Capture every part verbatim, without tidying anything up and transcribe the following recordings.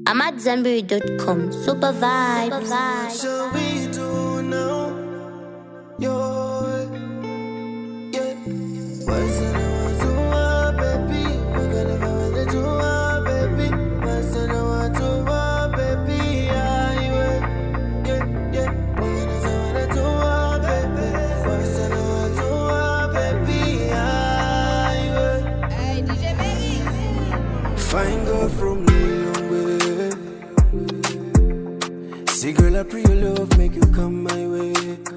I'm at Zambiri dot com. Super vibes. What shall we do now? Yo, yeah. What's in our do, baby? We're gonna go with do, baby. What's in our do, baby? Yeah, yeah, yeah. We're gonna go with do, baby. What's in our do, baby? Yeah, yeah. Hey, D J Baby. Fine girl from see girl, I pray your love make you come my way.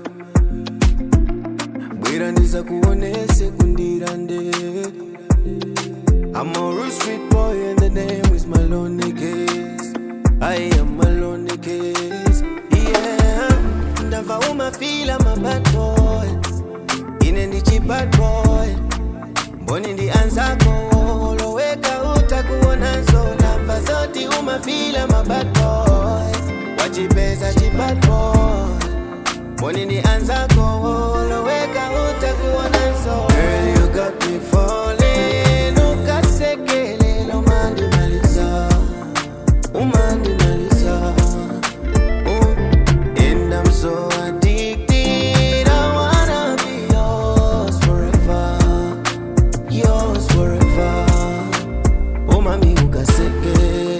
Bwirandisa kuone sekundirande. I'm a real street boy and the name is my lonely case. I am a lonely case. Yeah, ndava uma feel I'm a bad boy. Inendi chi bad boy. Mboni ndi anza ko lo weka utakuona so ndava zoti uma feel I'm a bad boy. Wachipesa chipat boy. Money ni anza kolo weka utakuona so. Girl, you got me falling. Ukasekele lo mandi maliza. Umandi maliza. Um, and I'm so addicted. I wanna be yours forever. Yours forever. Oh mami ukasekele.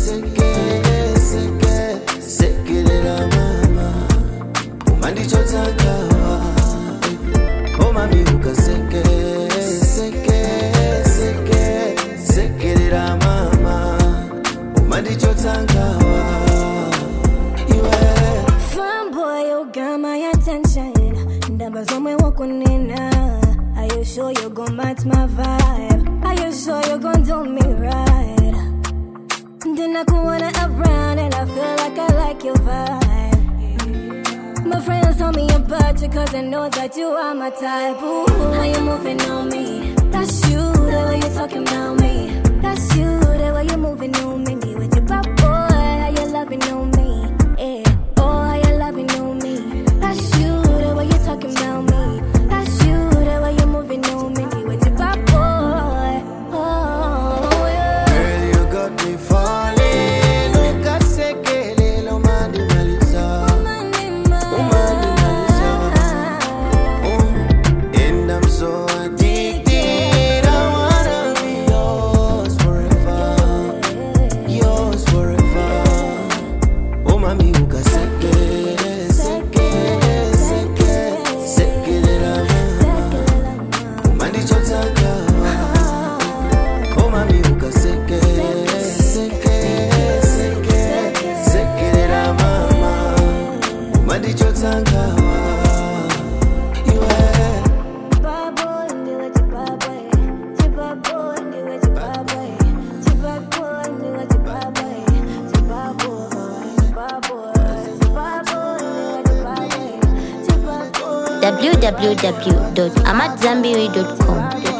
Oh mami ukaseke seke seke seke la mama umandi chotangawa iwe fun boy you got my attention ndamba zomwe wakunena. Are you sure you gon' match my vibe? Are you sure you gon' do me right? Then I wanna around and I feel like I like your vibe. My friends tell me about you cause I know that you are my type. Ooh, how you moving on me? That's you, the way you talking about me. That's you, the way you moving on me. With your pop boy, how you loving on me? Yeah, oh, how you loving on me. That's you, the way you talking about me. That's you, the way you moving on me. With your pop boy, oh, yeah. Girl, you got me falling. w w w dot amat zambiri dot com